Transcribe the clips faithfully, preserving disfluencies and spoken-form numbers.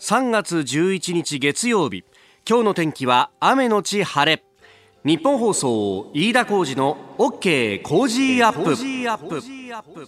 さんがつじゅういちにち月曜日、今日の天気は雨のち晴れ。日本放送飯田浩司の OK 工事アップ。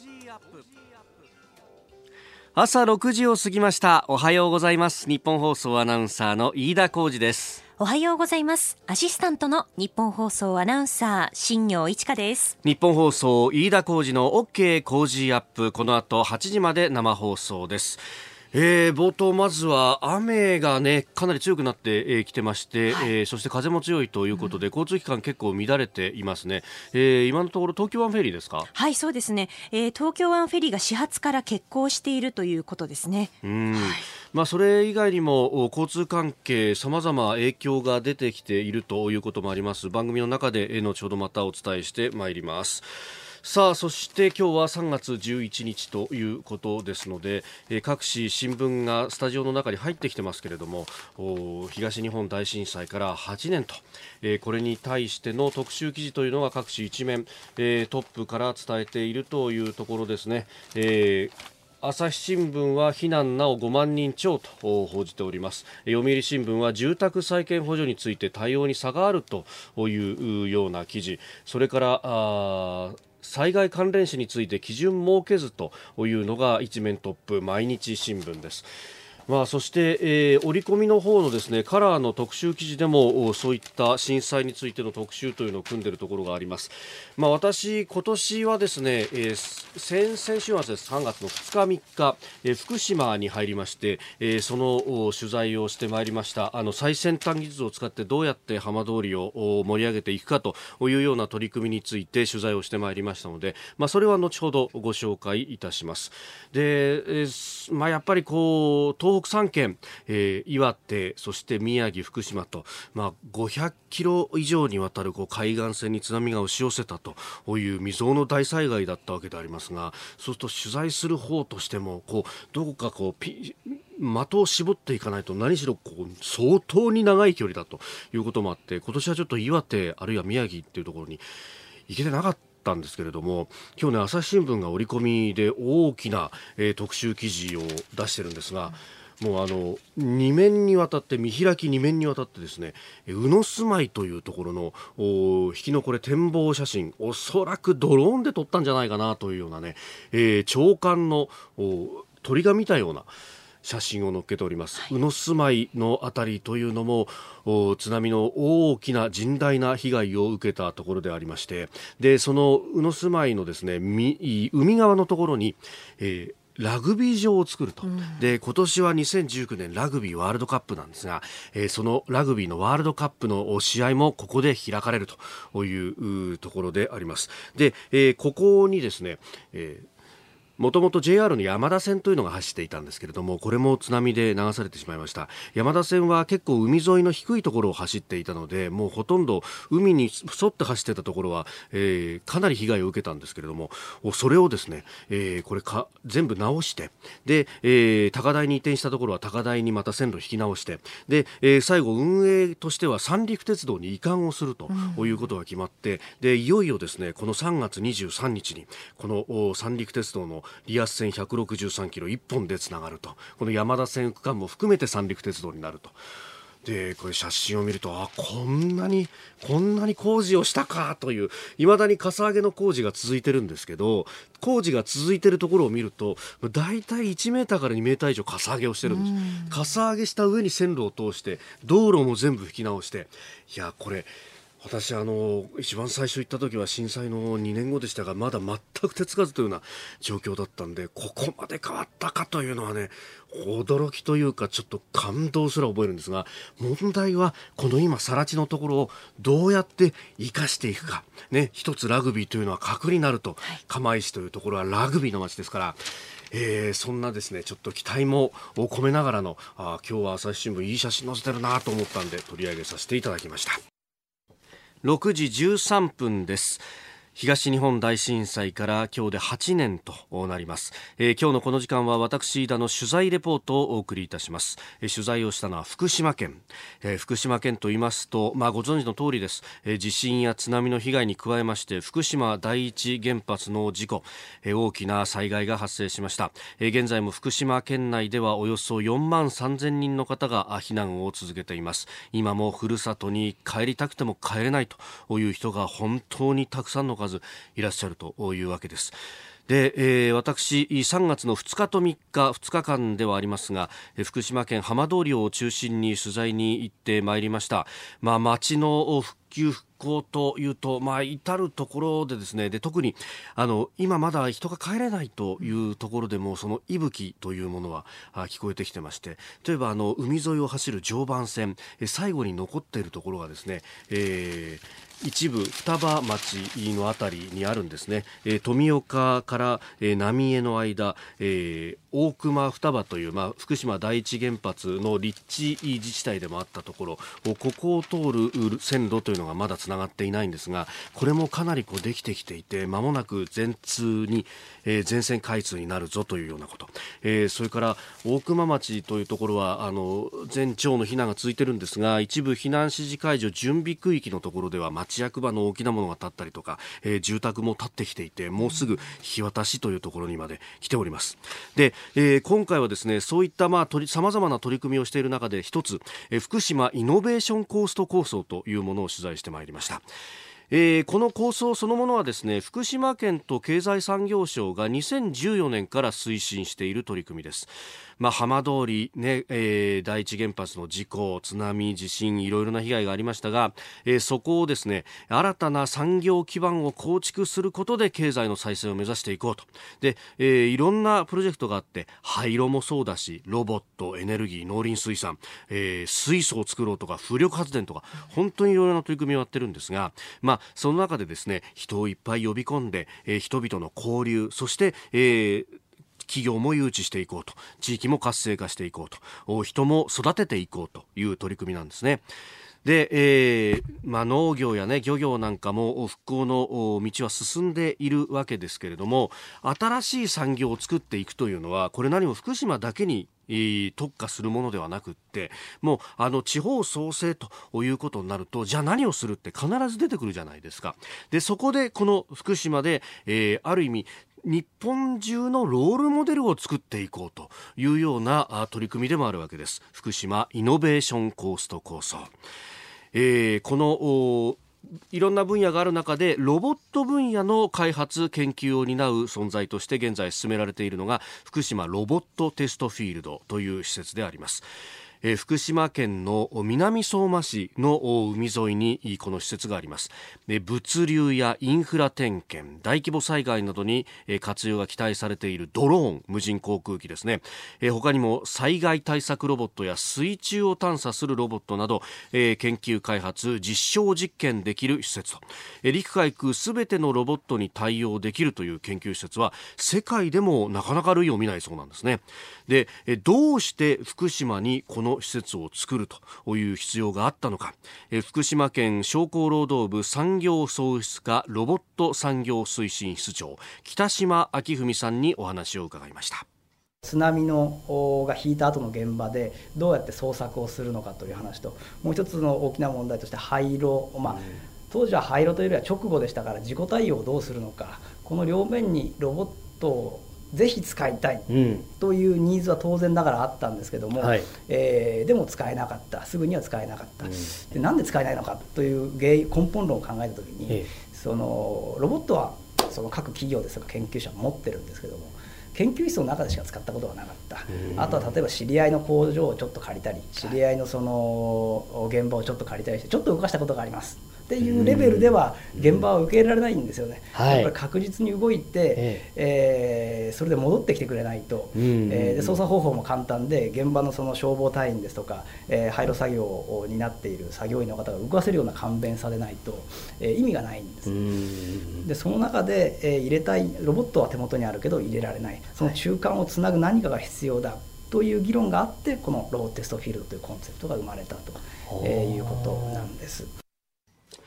朝ろくじを過ぎました。おはようございます。日本放送アナウンサーの飯田浩司です。 おはようございます。アシスタントの日本放送アナウンサー新業一華です。 日本放送飯田浩司の OK 工事アップ、この後はちじまで生放送です。えー、冒頭まずは雨がねかなり強くなってき、えー、てまして、はい、えー、そして風も強いということで、うん、交通機関結構乱れていますね。えー、今のところ東京湾フェリーですか？ はい、そうですね、えー、東京湾フェリーが始発から欠航しているということですね。 うん、 はい、 まあ、それ以外にも交通関係様々影響が出てきているということもあります。番組の中で後ほどまたお伝えしてまいります。さあ、そして今日はさんがつじゅういちにちということですので、えー、各紙新聞がスタジオの中に入ってきてますけれども、東日本大震災からはちねんと、えー、これに対しての特集記事というのが各紙一面、えー、トップから伝えているというところですね。えー朝日新聞は避難なおごまんにん超と報じております。読売新聞は住宅再建補助について対応に差があるというような記事、それからあ災害関連死について基準設けずというのが一面トップ、毎日新聞です。まあ、そして、えー、折り込みの方のですねカラーの特集記事でもそういった震災についての特集というのを組んでいるところがあります。まあ、私今年はですね、えー、先, 先週末ですさんがつのふつかみっか、えー、福島に入りまして、えー、その取材をしてまいりました。あの最先端技術を使ってどうやって浜通りを盛り上げていくかというような取り組みについて取材をしてまいりましたので、まあ、それは後ほどご紹介いたします。で、えーまあ、やっぱりこう東北さんけん、えー、岩手、そして宮城、福島と、まあ、ごひゃくキロ以上にわたるこう海岸線に津波が押し寄せたという未曾有の大災害だったわけでありますが、そうすると取材する方としてもこうどこかこうピ的を絞っていかないと、何しろこう相当に長い距離だということもあって、今年はちょっと岩手あるいは宮城っていうところに行けてなかったたんですけれども、今日ね朝日新聞が折り込みで大きな、えー、特集記事を出してるんですが、もうあのに面にわたって見開きに面にわたってですね、宇野住まいというところの引きのこれ展望写真、おそらくドローンで撮ったんじゃないかなというようなね、えー、長官の鳥が見たような写真を載っけております。宇野住まいのあたりというのも津波の大きな甚大な被害を受けたところでありまして、でその宇野住まいのですね海側のところに、えーラグビー場を作ると、うん、で今年はにせんじゅうきゅうねんラグビーワールドカップなんですが、えー、そのラグビーのワールドカップの試合もここで開かれるというところであります。で、えー、ここにですね、えーもともと ジェイアール の山田線というのが走っていたんですけれども、これも津波で流されてしまいました。山田線は結構海沿いの低いところを走っていたので、もうほとんど海に沿って走っていたところは、えー、かなり被害を受けたんですけれども、それをですね、えー、これか全部直して、で、えー、高台に移転したところは高台にまた線路を引き直して、で、えー、最後運営としては三陸鉄道に移管をするということが決まって、うん、でいよいよですねこのさんがつにじゅうさんにちにこの三陸鉄道のリアス線ひゃくろくじゅうさんキロいっぽんでつながると、この山田線区間も含めて三陸鉄道になると。でこれ写真を見ると、あこんなにこんなに工事をしたかという、未だにかさ上げの工事が続いてるんですけど、工事が続いてるところを見るとだいたいいちメーターからにメーター以上かさ上げをしてるんです。かさ上げした上に線路を通して道路も全部引き直して、いやこれ私あの一番最初行った時は震災のにねんごでしたが、まだ全く手つかずというような状況だったんで、ここまで変わったかというのはね驚きというかちょっと感動すら覚えるんですが、問題はこの今更地のところをどうやって生かしていくか、ね、一つラグビーというのは核になると、釜石というところはラグビーの街ですから、えー、そんなですねちょっと期待も込めながらのあ今日は朝日新聞いい写真載せてるなと思ったんで取り上げさせていただきました。ろくじじゅうさんぷんです。 東日本大震災から今日ではちねんとなります、えー、今日のこの時間は私飯田の取材レポートをお送りいたします、えー、取材をしたのは福島県、えー、福島県と言いますと、まあ、ご存知の通りです、えー、地震や津波の被害に加えまして福島第一原発の事故、えー、大きな災害が発生しました、えー、現在も福島県内ではおよそよんまんさんぜんにんの方が避難を続けています。今もふるさとに帰りたくても帰れないという人が本当にたくさんの数いらっしゃるというわけです。で、えー、私さんがつのふつかとみっかふつかかんではありますが、福島県浜通りを中心に取材に行ってまいりました。まあ、町の復旧復興というと、まあ、至るところでですね、で特にあの今まだ人が帰れないというところでもその息吹というものは聞こえてきてまして、例えばあの海沿いを走る常磐線、最後に残っているところがですね、えー一部双葉町のあたりにあるんですね、えー、富岡から、えー、浪江の間、えー、大熊双葉という、まあ、福島第一原発の立地自治体でもあったところ、ここを通る線路というのがまだつながっていないんですが、これもかなりこうできてきていて、間もなく全通に、えー、全線開通になるぞというようなこと、えー、それから大熊町というところはあの全町の避難が続いているんですが、一部避難指示解除準備区域のところでは町役場の大きなものが建ったりとか、えー、住宅も建ってきていて、もうすぐ引き渡しというところにまで来ております。で、えー、今回はですね、そういったまあさまざまな取り組みをしている中で一つ、えー、福島イノベーションコースト構想というものを取材してまいりました。えー、この構想そのものはですね、福島県と経済産業省がにせんじゅうよねんから推進している取り組みです。まあ、浜通り、ねえー、第一原発の事故、津波、地震、いろいろな被害がありましたが、えー、そこをですね、新たな産業基盤を構築することで経済の再生を目指していこうと。で、えー、いろんなプロジェクトがあって、廃炉もそうだし、ロボット、エネルギー、農林水産、えー、水素を作ろうとか風力発電とか、本当にいろいろな取り組みをやってるんですが、まあ、その中でですね、人をいっぱい呼び込んで、えー、人々の交流、そして、えー企業も誘致していこうと、地域も活性化していこうと、人も育てていこうという取り組みなんですね。で、えーまあ、農業や、ね、漁業なんかも復興の道は進んでいるわけですけれども、新しい産業を作っていくというのはこれ何も福島だけに特化するものではなくって、もうあの地方創生ということになると、じゃあ何をするって必ず出てくるじゃないですか。でそこでこの福島で、えー、ある意味日本中のロールモデルを作っていこうというような取り組みでもあるわけです。福島イノベーションコースト構想、えー、このいろんな分野がある中でロボット分野の開発研究を担う存在として現在進められているのが福島ロボットテストフィールドという施設であります。えー、福島県の南相馬市の海沿いにこの施設があります。で物流やインフラ点検、大規模災害などに活用が期待されているドローン、無人航空機ですね。えー、他にも災害対策ロボットや水中を探査するロボットなど、えー、研究開発実証実験できる施設と、えー、陸海空すべてのロボットに対応できるという研究施設は世界でもなかなか類を見ないそうなんですね。で、えー、どうして福島にこの施設を作るという必要があったのか、え福島県商工労働部産業創出課ロボット産業推進室長、北島明文さんにお話を伺いました。 津波のが引いた後の現場でどうやって捜索をするのかという話と、もう一つの大きな問題として廃炉、まあ、当時は廃炉というよりは直後でしたから事故対応をどうするのか、この両面にロボットをぜひ使いたいというニーズは当然ながらあったんですけども、はい、えー、でも使えなかった、すぐには使えなかった、うん、でなんで使えないのかという原因、根本論を考えたときに、ええ、そのロボットはその各企業ですとか研究者は持ってるんですけども、研究室の中でしか使ったことがなかった。あとは例えば知り合いの工場をちょっと借りたり、知り合いのその現場をちょっと借りたりしてちょっと動かしたことがありますっていうレベルでは現場は受け入れられないんですよね。やっぱり確実に動いて、ええー、それで戻ってきてくれないと、えー、で操作方法も簡単で、現場のその消防隊員ですとか、えー、廃炉作業を担っている作業員の方が動かせるような簡便さでないと、えー、意味がないんです。でその中で、えー、入れたいロボットは手元にあるけど入れられない、その中間をつなぐ何かが必要だという議論があって、このロボットテストフィールドというコンセプトが生まれたということなんです。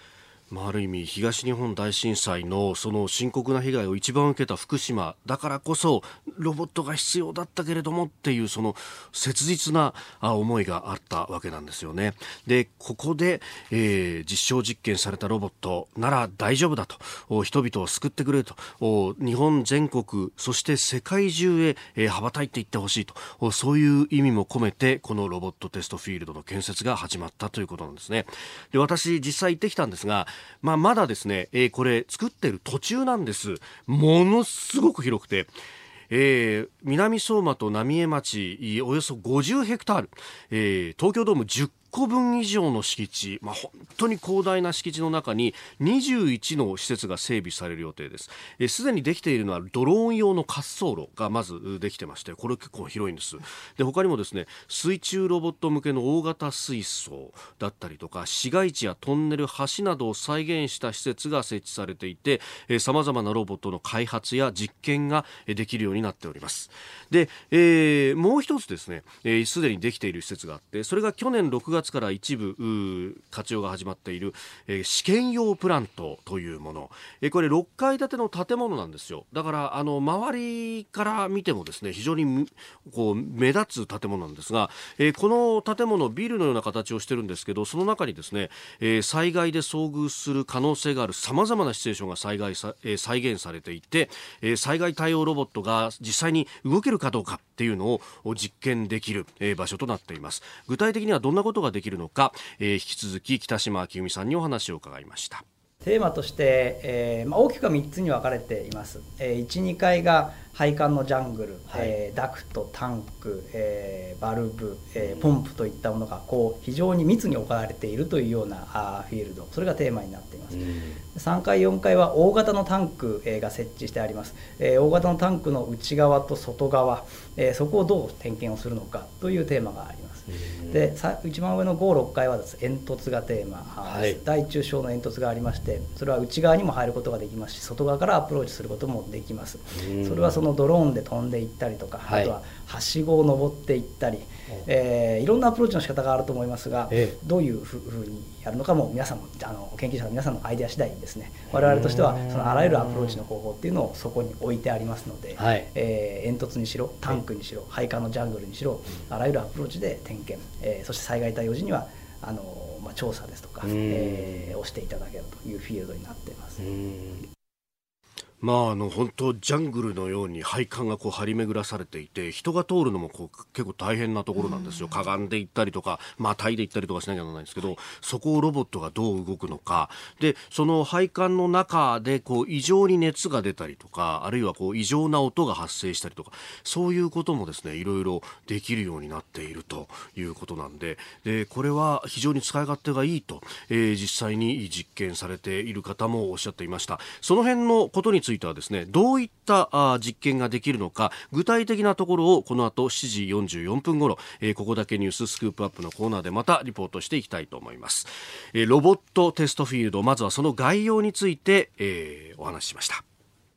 まあ、ある意味東日本大震災のその深刻な被害を一番受けた福島だからこそロボットが必要だったけれどもっていうその切実な思いがあったわけなんですよね。でここで、えー、実証実験されたロボットなら大丈夫だと、人々を救ってくれると、日本全国そして世界中へ、えー、羽ばたいていってほしいと、そういう意味も込めてこのロボットテストフィールドの建設が始まったということなんですね。で私実際行ってきたんですが、まあ、まだですね、えー、これ作ってる途中なんです。ものすごく広くて、えー、南相馬と浪江町およそごじゅうヘクタール、えー、東京ドームじゅっこぶん以上の敷地、まあ、本当に広大な敷地の中ににじゅういちの施設が整備される予定です。すでにできているのはドローン用の滑走路がまずできてまして、これ結構広いんです。で他にもですね、水中ロボット向けの大型水槽だったりとか市街地やトンネル、橋などを再現した施設が設置されていて、さまざまなロボットの開発や実験ができるようになっております。で、えー、もう一つですね、す、えー、でにできている施設があって、それが去年ろくがつから一部活用が始まっている、えー、試験用プラントというもの、えー、これろっかい建ての建物なんですよ。だからあの周りから見てもですね、非常にこう目立つ建物なんですが、えー、この建物ビルのような形をしてるんですけど、その中にですね、えー、災害で遭遇する可能性があるさまざまなシチュエーションが災害さ、えー、再現されていて、えー、災害対応ロボットが実際に動けるかどうかっていうのを実験できる、えー、場所となっています。具体的にはどんなことができるのか、えー、引き続き北島明美さんにお話を伺いました。 テーマとして、えーまあ、大きくはみっつに分かれています。えー、いち、にかいが配管のジャングル、はい、えー、ダクト、タンク、えー、バルブ、えー、ポンプといったものがこう非常に密に置かれているというようなあフィールド、それがテーマになっています。さんかい、よんかいは大型のタンク、えー、が設置してあります。えー、大型のタンクの内側と外側、えー、そこをどう点検をするのかというテーマがあります。で一番上のご、ろっかいはです、煙突がテーマ、はい、大中小の煙突がありまして、それは内側にも入ることができますし、外側からアプローチすることもできます。それはそのドローンで飛んでいったりとか、はい、あとははしごを登っていったり、えー、いろんなアプローチの仕方があると思いますが、ええ、どういうふうにやるのかも皆さんもあの研究者の皆さんのアイデア次第ですね。我々としてはそのあらゆるアプローチの方法っていうのをそこに置いてありますので、はい、えー、煙突にしろタンクにしろ配管のジャングルにしろ、あらゆるアプローチで点検、えー、そして災害対応時にはあの、まあ、調査ですとか、えー、をしていただけるというフィールドになっています。 まあ、あの本当ジャングルのように配管がこう張り巡らされていて、人が通るのもこう結構大変なところなんですよ。かがんでいったりとか、またいでいったりとかしなきゃならないんですけど、そこをロボットがどう動くのかで、その配管の中でこう異常に熱が出たりとか、あるいはこう異常な音が発生したりとか、そういうこともですね、いろいろできるようになっているということなんで、でこれは非常に使い勝手がいいと、えー、実際に実験されている方もおっしゃっていました。その辺のことについてはですね、どういったあ実験ができるのか、具体的なところをこの後しちじよんじゅうよんぷん頃、えー、ここだけニューススクープアップのコーナーでまたリポートしていきたいと思います。えー、ロボットテストフィールド、まずはその概要について、えー、お話ししました。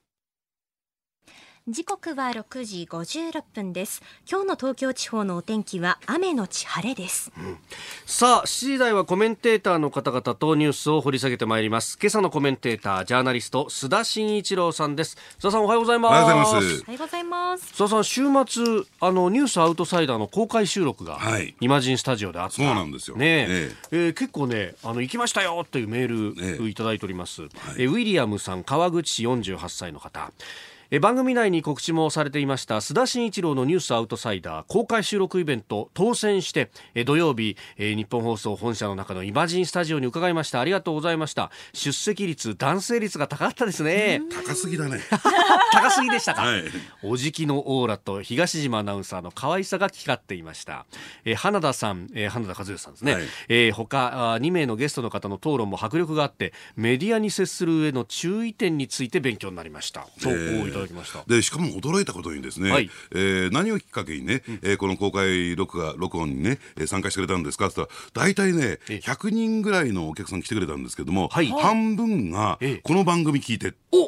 時刻はろくじごじゅうろっぷんです。今日の東京地方のお天気は雨のち晴れです、 うん、さあしちじ台はコメンテーターの方々とニュースを掘り下げてまいります。今朝のコメンテーター、ジャーナリスト須田慎一郎さんです。須田さん、おはようございます。 おはようございます。 おはようございます。 須田さん、週末あのニュースアウトサイダーの公開収録が、はい、イマジンスタジオであった。 そうなんですよ、 ねえええー、結構ね、あの行きましたよっていうメールいただいております、ええはい、えウィリアムさん、川口市よんじゅうはっさいの方。え番組内に告知もされていました須田慎一郎のニュースアウトサイダー公開収録イベント当選して、え土曜日、え日本放送本社の中のイマジンスタジオに伺いました。ありがとうございました。出席率、男性率が高かったですね。 高すぎだね高すぎでしたか、はい、おじきのオーラと東島アナウンサーの可愛さが光っていました。え花田さん、え花田和義さんですね、はい、えー、他にめいのゲストの方の討論も迫力があって、メディアに接する上の注意点について勉強になりましたと、えー、いただきました。 でしかも驚いたことにですね、はい、えー、何をきっかけにね、うん、えー、この公開録画録音にね、えー、参加してくれたんですかって言ったら、大体ねひゃくにんぐらいのお客さん来てくれたんですけども、はい、半分がこの番組聞いて、お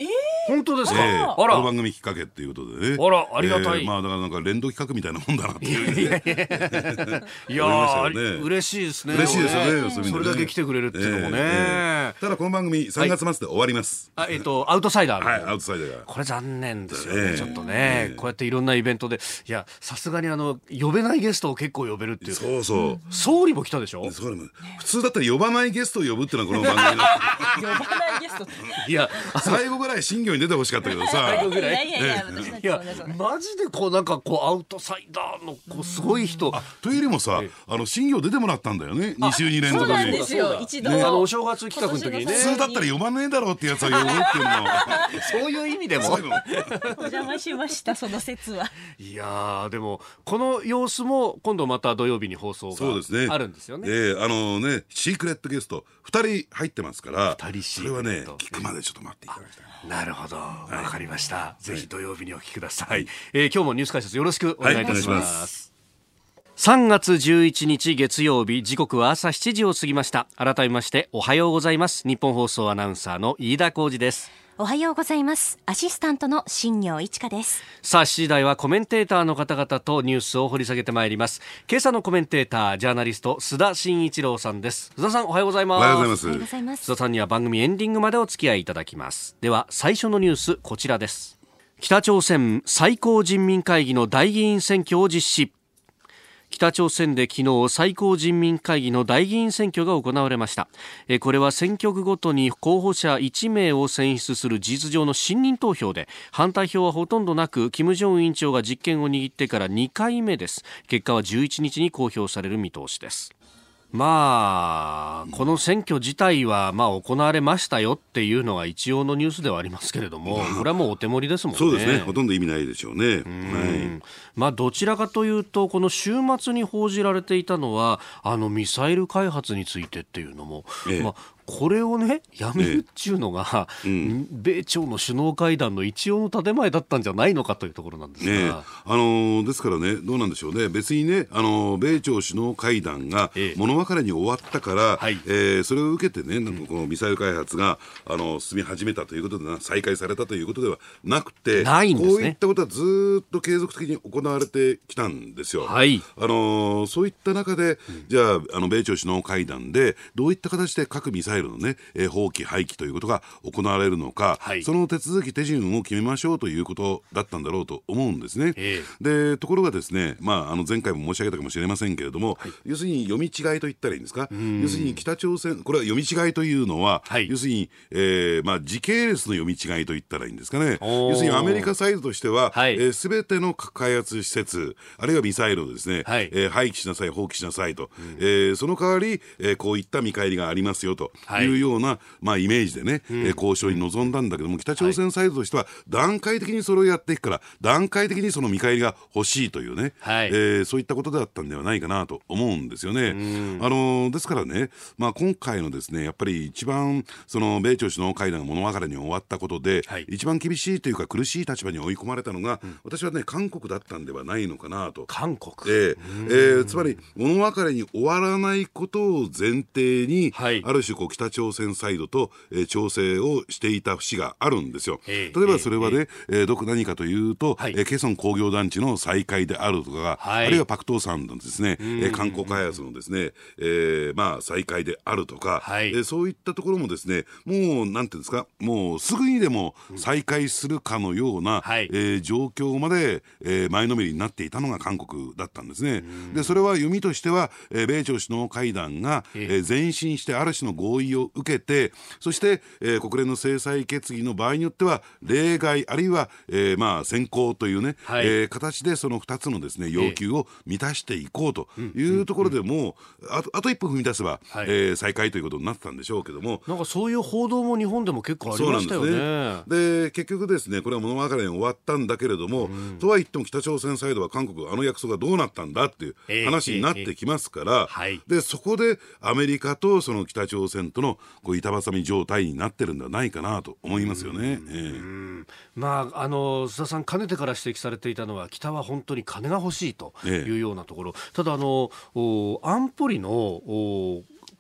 本当ですか、 えー、 あらこの番組きっかけっていうことでね、 あらありがたい、 えー、まあだからなんか連動企画みたいなもんだなっていう、 いやいやいやいやー、ね、嬉しいですね。 嬉しいですよね、 ね、それだけ来てくれるっていうのもね、えーえー、ただこの番組さんがつ末で終わります、 はい、あえっ、ー、とアウトサイダー、 はい、アウトサイダーがこれ残念ですよね、 えー、 ちょっとね、 えー、 こうやっていろんなイベントで、いやさすがにあの呼べないゲストを結構呼べるっていう、 そうそう、うん、 総理も来たでしょ。 そう、普通だったら呼ばないゲストを呼ぶっていうのはこの番組の呼ばないゲストいや最後ぐらい新業に出てほしかったけどさ最後ぐらいいやいやいや、 いやマジでこうなんかこうアウトサイダーのこうすごい人、 あというよりもさ、あの新業出てもらったんだよね、に週に連続で。 そうなんですよ、一度、 ね、あのお正月企画の時にね、 普通だったら呼ばねえだろうってやつを呼ぶっていうのそういう意味でもお邪魔しました、その説は。 いやでもこの様子も今度また土曜日に放送があるんですよね。 そうですね、えー、あのねシークレットゲストふたり入ってますから、 ふたりシークレットそれはね聞くまでちょっと待っていただきたい。 なるほど、わかりました、はい、ぜひ土曜日にお聞きください、はい、えー、今日もニュース解説よろしくお願いいたします、はい、さんがつじゅういちにち月曜日、時刻は朝しちじを過ぎました。改めましておはようございます。日本放送アナウンサーの飯田浩司です。 おはようございます。アシスタントの新業一華です。 さあしちじ台はコメンテーターの方々とニュースを掘り下げてまいります。今朝のコメンテーター、ジャーナリスト須田慎一郎さんです。須田さん、おはようございます。 おはようございます。 おはようございます。 須田さんには番組エンディングまでお付き合いいただきます。では最初のニュース、こちらです。北朝鮮最高人民会議の代議員選挙を実施。北朝鮮で昨日最高人民会議の代議員選挙が行われました。これは選挙区ごとに候補者いちめいを選出する事実上の信任投票で、反対票はほとんどなく、金正恩委員長が実権を握ってからにかいめです。結果はじゅういちにちに公表される見通しです。まあこの選挙自体はまあ行われましたよっていうのが一応のニュースではありますけれども、これはもうお手盛りですもんね。 そうですね、ほとんど意味ないでしょうね。うん、 はい、まあどちらかというとこの週末に報じられていたのはあのミサイル開発についてっていうのも、ええ、まあこれをねやめるっていうのが、ええうん、米朝の首脳会談の一応の建前だったんじゃないのかというところなんですが、 ね、あのですからね、どうなんでしょうね。別にね、あの米朝首脳会談が物別れに終わったから、えええー、それを受けてね、なんかこのミサイル開発があの進み始めたということでな、再開されたということではなくて、 ないんですね。 こういったことはずっと継続的に行われてきたんですよ。 はい、 あのそういった中で、じゃあ、あの米朝首脳会談でどういった形で核ミサイルのね、えー、放棄廃棄ということが行われるのか、はい、その手続き手順を決めましょうということだったんだろうと思うんですね。えー、でところがですね、まあ、あの前回も申し上げたかもしれませんけれども、はい、要するに読み違いと言ったらいいんですか。要するに北朝鮮、これは読み違いというのは、はい、要するに、えーまあ、時系列の読み違いと言ったらいいんですかね。要するにアメリカサイドとしては、はい、えー、全ての核開発施設あるいはミサイルをですね、はい、えー、廃棄しなさい放棄しなさいと、うん、えー、その代わり、えー、こういった見返りがありますよというような、はい、まあ、イメージでね、うん、えー、交渉に臨んだんだけども、北朝鮮サイドとしては段階的にそれをやっていくから、段階的にその見返りが欲しいというね、はい、えー、そういったことだったんではないかなと思うんですよね。うん、あのー、ですからね、まあ、今回のですね、やっぱり一番その米朝首脳会談が物別れに終わったことで、はい、一番厳しいというか苦しい立場に追い込まれたのが、うん、私はね、韓国だったんではないのかなと。 韓国、 えーえー、つまり物別れに終わらないことを前提に、はい、ある種こう北朝鮮サイドと、えー、調整をしていた節があるんですよ。例えばそれはね、えーえー、どこ何かというと、はい、えー、ケソン工業団地の再開であるとか、はい、あるいはパクトーサンのですね、えー、観光開発のですね、えー、まあ再開であるとか、はい、えー、そういったところもですね、もうなんていうんですか、もうすぐにでも再開するかのような、うん、えー、状況まで、えー、前のめりになっていたのが韓国だったんですね。でそれは読みとしては、えー、米朝首脳会談が、えー、前進してある種の合意を受けて、そして、えー、国連の制裁決議の場合によっては例外あるいは、えー、まあ先行というね、はい、えー、形でそのふたつのですね要求を満たしていこうというところでもう、あと、あと一歩踏み出せば、はい、えー、再開ということになってたんでしょうけども、 なんかそういう報道も日本でも結構ありましたよね。 そうなんですね。で結局ですね、これは物別れに終わったんだけれども、うん、とは言っても北朝鮮サイドは韓国あの約束がどうなったんだっていう話になってきますから、えーえーはい、でそこでアメリカとその北朝鮮とのこう板挟み状態になってるんではないかなと思いますよね。うん、えー、うん、 まあ、あの須田さん、かねてから指摘されていたのは北は本当に金が欲しいというようなところ、えー、ただあの安保理の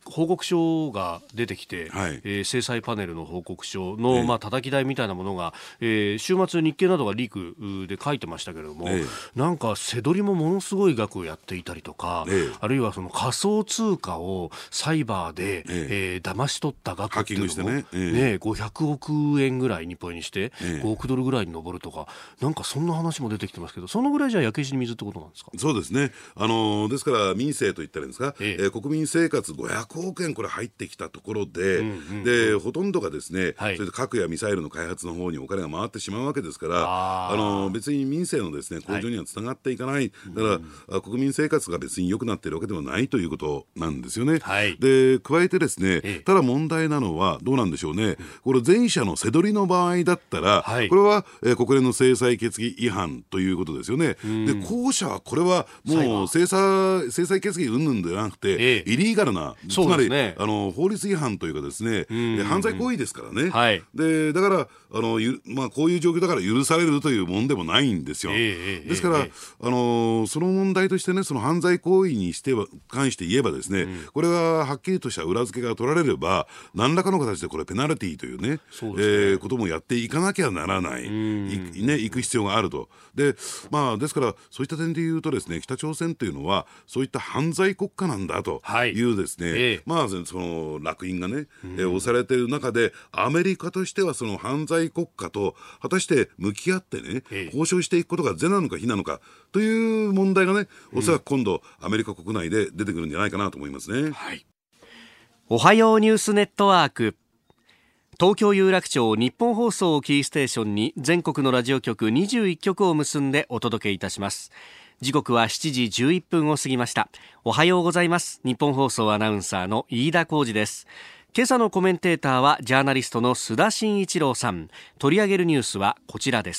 報告書が出てきて、 はいえー、制裁パネルの報告書の、 ええまあ、叩き台みたいなものが、えー、週末日経などがリークで書いてましたけれども、 ええなんかせどりもものすごい額をやっていたりとか、 ええあるいはその仮想通貨をサイバーで、 ええー、騙し取った額っていうのも、 ハッキングしてねええね、ごひゃくおくえんぐらい日本円にしてええごおくドルぐらいに上るとか、なんかそんな話も出てきてますけど、そのぐらいじゃ焼け石に水ってことなんですか？ そうですね、あのーですから民生と言ったらいいんですか、 えええー国民生活ごひゃくおくえんこれ入ってきたところで、 うんうんうんでほとんどがですね、 はいそれで核やミサイルの開発の方にお金が回ってしまうわけですから、 あーあのー別に民生のですね向上にはつながっていかない、だから、あ国民生活が別に良くなっているわけではないということなんですよね。 はいで加えてですね、 ええただ問題なのはどうなんでしょうね、これ前者のせどりの場合だったら、 はいこれは、えー国連の制裁決議違反ということですよね。で後者はこれはもう制裁、制裁決議云々ではなくて、 ええイリーガルな、つそうまり、 ですねあの法律違反というかですね、え犯罪行為ですからね、 はいでだからあの、ゆまあ、こういう状況だから許されるというもんでもないんですよ。 ええええですから、 ええあのその問題としてね、その犯罪行為にしては関して言えばですね、これははっきりとした裏付けが取られれば何らかの形でこれペナルティーというね、 そうですねえーこともやっていかなきゃならない、いね、行く必要があると。で、まあ、ですからそういった点で言うとですね、北朝鮮というのはそういった犯罪国家なんだというですね、 はいええまあ、その烙印がね、えー押されている中でアメリカとしてはその犯罪国家と果たして向き合ってね、 ええ交渉していくことが是なのか非なのかという問題がね、おそらく今度アメリカ国内で出てくるんじゃないかなと思いますね。 はい、おはようニュースネットワーク、東京有楽町日本放送をキーステーションに全国のラジオ局にじゅういっきょくを結んでお届けいたします。時刻はしちじじゅういっぷんを過ぎました。おはようございます。日本放送アナウンサーの飯田浩司です。今朝のコメンテーターはジャーナリストの須田慎一郎さん。取り上げるニュースはこちらです。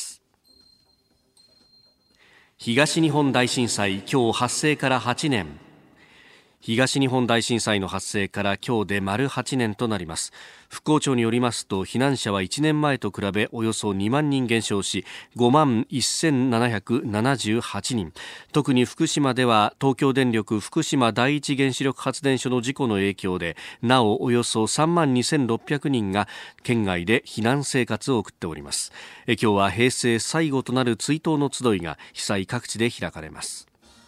東日本大震災、今日発生からはちねん。東日本大震災の発生から今日で丸はちねんとなります。復興庁によりますと、避難者はいちねんまえと比べおよそにまんにん減少し、ごまんせんななひゃくななじゅうはちにん。特に福島では東京電力福島第一原子力発電所の事故の影響で、なおおよそさんまんにせんろっぴゃくにんが県外で避難生活を送っております。え今日は平成最後となる追悼の集いが被災各地で開かれます。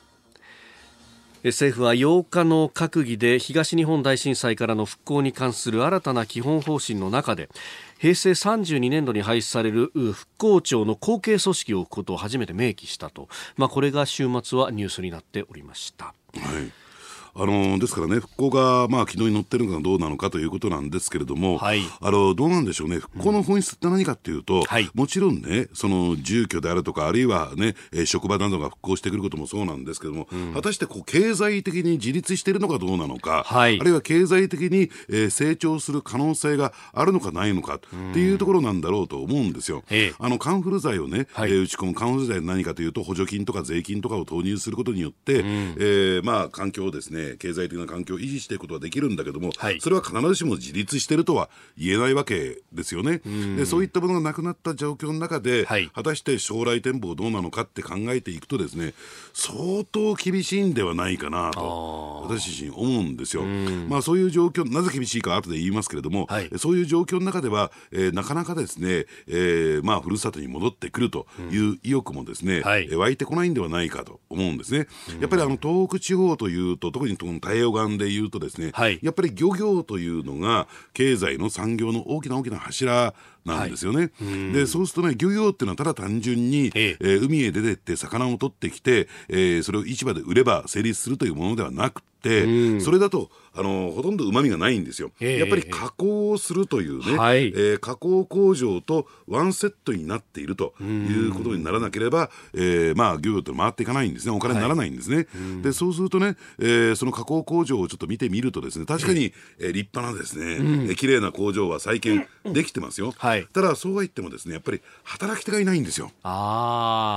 政府はようかの閣議で東日本大震災からの復興に関する新たな基本方針の中で、平成さんじゅうにねんどに廃止される復興庁の後継組織を置くことを初めて明記したと、まあ、これが週末はニュースになっておりました。 はい、あのですからね、復興がまあ軌道に乗ってるのかどうなのかということなんですけれども、 はい、 あのどうなんでしょうね、復興の本質って何かっていうと、 うんはい、 もちろんね、その住居であるとか、あるいはね、えー職場などが復興してくることもそうなんですけども、うん、果たしてこう経済的に自立しているのかどうなのか、はい、あるいは経済的に、えー、成長する可能性があるのかないのかっていうところなんだろうと思うんですよ。うん、あのカンフル剤をね、はい、えー、打ち込むカンフル剤は何かというと、補助金とか税金とかを投入することによって、うん、えー、まあ環境をですね、経済的な環境を維持していくことはできるんだけども、はい、それは必ずしも自立しているとは言えないわけですよね。でそういったものがなくなった状況の中で、はい、果たして将来展望どうなのかって考えていくとですね、相当厳しいんではないかなと私自身思うんですよ。まあそういう状況、なぜ厳しいか後で言いますけれども、はい、そういう状況の中では、えー、なかなかですね、えー、まあふるさとに戻ってくるという意欲もですね、うん、はい、湧いてこないんではないかと思うんですね。やっぱりあの東北地方というと、特に太平洋岸でいうとですね、はい、やっぱり漁業というのが経済の産業の大きな大きな柱なんですよね。はい、でそうするとね、漁業っていうのはただ単純に、ええー、海へ出てって魚を取ってきて、えー、それを市場で売れば成立するというものではなくて、それだとあのほとんど旨味がないんですよ。えー、やっぱり加工をするというね、はい、えー、加工工場とワンセットになっているということにならなければ、えー、まあ漁業って回っていかないんですね。お金にならないんですね。はい、でそうするとね、えー、その加工工場をちょっと見てみるとですね、確かに、えー、立派なですね、うん、綺麗な工場は再建できてますよ。はい、ただそうは言ってもですね、やっぱり働き手がいないんですよ。 あ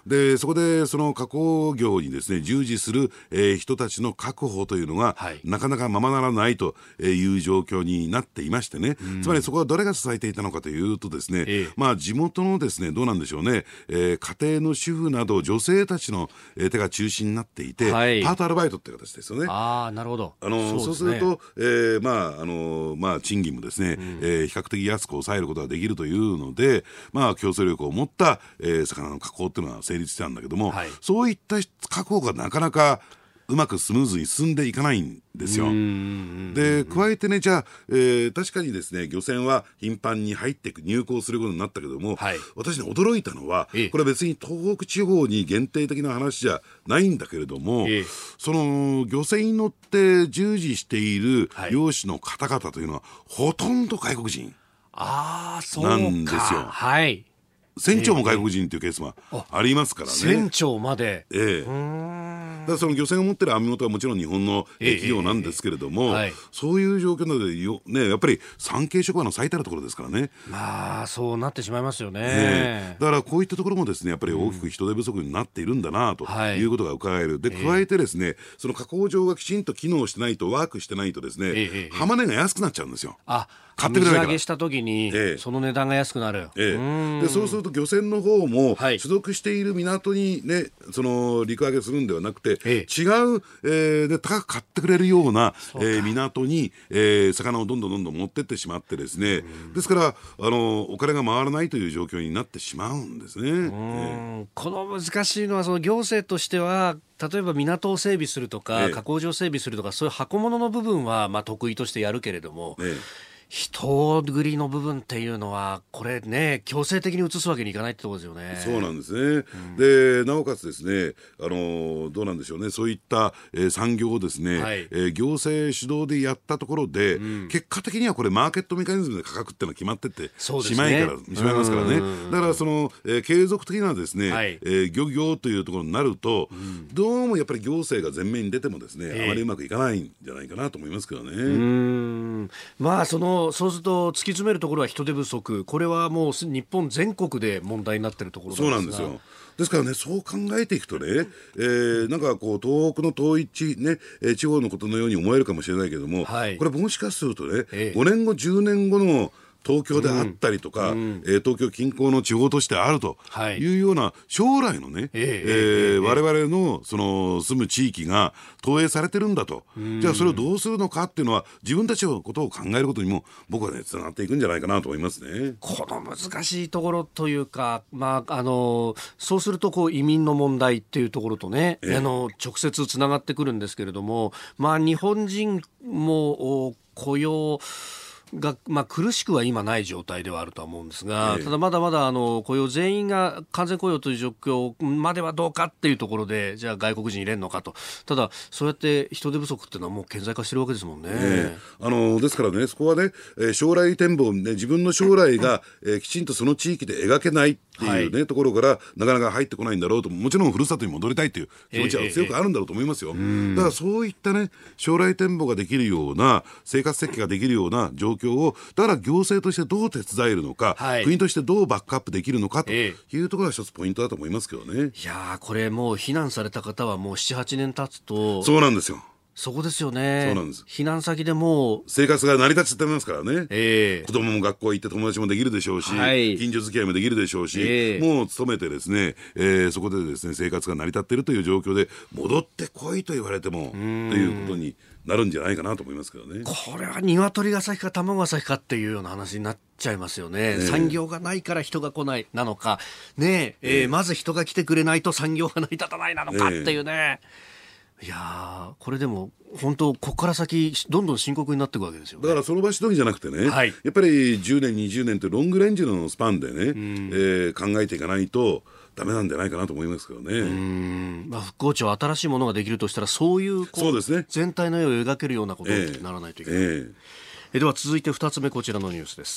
でそこでその加工業にですね従事する、えー、人たちの確保というのが、はい、なかなかままならないという状況になっていましてね、うん、つまりそこは誰が支えていたのかというとですね、ええ、まあ、地元のですねどうなんでしょうね、えー、家庭の主婦など女性たちの、えー、手が中心になっていて、はい、パートアルバイトっていう形ですよね。 あ、なるほど。 あの そうですね、そうすると、えーまああのまあ、賃金もですね、うん、えー、比較的安く抑えることができるというので、まあ、競争力を持った、えー、魚の加工っていうのは成立してたんだけども、はい、そういった加工がなかなかうまくスムーズに進んでいかないんですよ。で加えてね、じゃあ、えー、確かにですね漁船は頻繁に入っていく入港することになったけども、はい、私ね驚いたのは、ええ、これは別に東北地方に限定的な話じゃないんだけれども、ええ、その漁船に乗って従事している漁師の方々というのは、はい、ほとんど外国人なんですよ。はい、船長も外国人というケースもありますからね。 船長まで、 ええ、だからその漁船を持ってる網元はもちろん日本の企業なんですけれども、ええええはい、そういう状況なのでよ、ね、やっぱり産経職場の最たるところですからね。 まあそうなってしまいますよね、 ええ、だからこういったところもですねやっぱり大きく人手不足になっているんだなということが伺える、で加えてですね、その加工場がきちんと機能してないとワークしてないとですね、ええ、浜値が安くなっちゃうんですよ。 あ、買ってくれないから水揚げした時に、ええ、その値段が安くなる、 ええ、でそうすると漁船の方も所属している港に、ね、その陸揚げするんではなくて、ええ、違う、えー、で高く買ってくれるような、えー、港に、えー、魚をどんどんどんどん持ってってしまってですね、ですからあのお金が回らないという状況になってしまうんですね。うん、 えー、この難しいのはその行政としては例えば港を整備するとか、ええ、加工場整備するとかそういう箱物の部分はまあ得意としてやるけれども、ええ、人繰りの部分っていうのはこれね強制的に移すわけにいかないってところですよね。 そうなんですね、うん、でなおかつですねあのどうなんでしょうね、そういった、えー、産業をですね、はい、えー、行政主導でやったところで、うん、結果的にはこれマーケットメカニズムで価格ってのは決まってってしまいから、ね、しまいますからね。だからその、えー、継続的なですね、はい、えー、漁業というところになると、うん、どうもやっぱり行政が前面に出てもですね、えー、あまりうまくいかないんじゃないかなと思いますけどね。うーん、まあそのそうすると突き詰めるところは人手不足、これはもう日本全国で問題になっているところなんですが、そうなんですよ。 ですからね、そう考えていくとね、えー、なんかこう東北の統一、ね、地方のことのように思えるかもしれないけども、はい、これもしかするとね、ええ、ごねんごじゅうねんごの東京であったりとか、うん、えー、東京近郊の地方としてあるというような将来のね、えーえー、我々のその住む地域が投影されてるんだと、うん、じゃあそれをどうするのかっていうのは自分たちのことを考えることにも僕はねつながっていくんじゃないかなと思いますね。 この難しいところというか、まあ、あのそうするとこう移民の問題っていうところとね、えー、あの直接つながってくるんですけれども、まあ、日本人も雇用が、まあ、苦しくは今ない状態ではあるとは思うんですが、ええ、ただまだまだあの雇用全員が完全雇用という状況まではどうかっていうところで、じゃあ外国人入れるのかと。ただそうやって人手不足っていうのはもう顕在化してるわけですもんね。ええ、あのですからね、そこはね、えー、将来展望、ね、自分の将来が、えー、きちんとその地域で描けないっていうね、はい、ところからなかなか入ってこないんだろうと。もちろんふるさとに戻りたいという気持ちは強くあるんだろうと思いますよ。えええ、だからそういったね将来展望ができるような生活設計ができるような状況を、だから行政としてどう手伝えるのか、はい、国としてどうバックアップできるのかというところが一つポイントだと思いますけどね。 いやー、これもう避難された方はもう ななはちねん経つとそうなんですよ。 そこですよね。 そうなんです。 避難先でもう生活が成り立ちってますからね、えー、子供も学校行って友達もできるでしょうし、はい、近所付き合いもできるでしょうし、えー、もう勤めてですね、えー、そこでですね生活が成り立っているという状況で戻ってこいと言われてもということになるんじゃないかなと思いますけどね。 これは鶏が先か卵が先かっていうような話になっちゃいますよね。ね、産業がないから人が来ないなのか、ねええー、まず人が来てくれないと産業が成り立たないなのかっていうね。ね、いやこれでも本当ここから先どんどん深刻になっていくわけですよね。 だからその場しのぎじゃなくてね、はい、やっぱりじゅうねんにじゅうねんというロングレンジのスパンでね、えー、考えていかないとダメなんじゃないかなと思いますけどね。うーん、まあ、復興庁は新しいものができるとしたらそういうこう、そうですね、全体の絵を描けるようなことにならないといけない、えーえー、えでは続いてふたつめ、こちらのニュースです。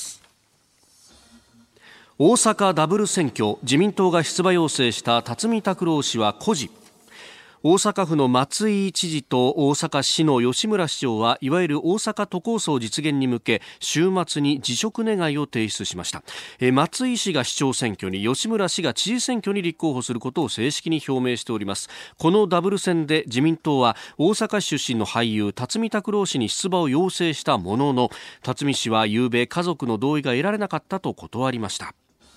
大阪ダブル選挙、自民党が出馬要請した辰巳拓郎氏は固辞。 大阪府の松井知事と大阪市の吉村市長はいわゆる大阪都構想実現に向け週末に辞職願を提出しました。え松井氏が市長選挙に、吉村氏が知事選挙に立候補することを正式に表明しております。このダブル選で自民党は大阪市出身の俳優辰巳拓郎氏に出馬を要請したものの、辰巳氏は昨夜家族の同意が得られなかったと断りました。